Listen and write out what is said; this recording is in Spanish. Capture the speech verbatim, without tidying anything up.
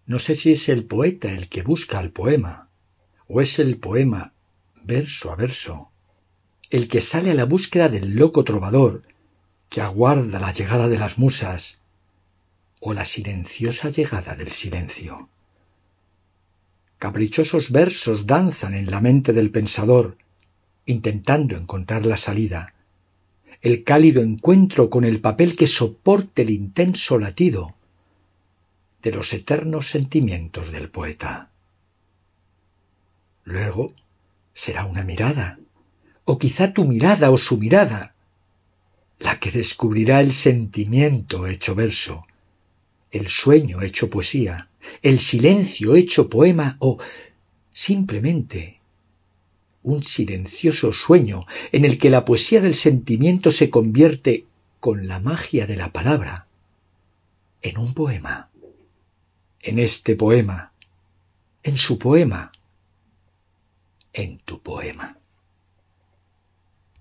No sé si es el poeta el que busca al poema, o es el poema, verso a verso, el que sale a la búsqueda del loco trovador que aguarda la llegada de las musas, o la silenciosa llegada del silencio. Caprichosos versos danzan en la mente del pensador, intentando encontrar la salida, el cálido encuentro con el papel que soporte el intenso latido de los eternos sentimientos del poeta. Luego será una mirada, o quizá tu mirada o su mirada, la que descubrirá el sentimiento hecho verso, el sueño hecho poesía, el silencio hecho poema o simplemente un silencioso sueño en el que la poesía del sentimiento se convierte, con la magia de la palabra, en un poema. En este poema, en su poema, en tu poema.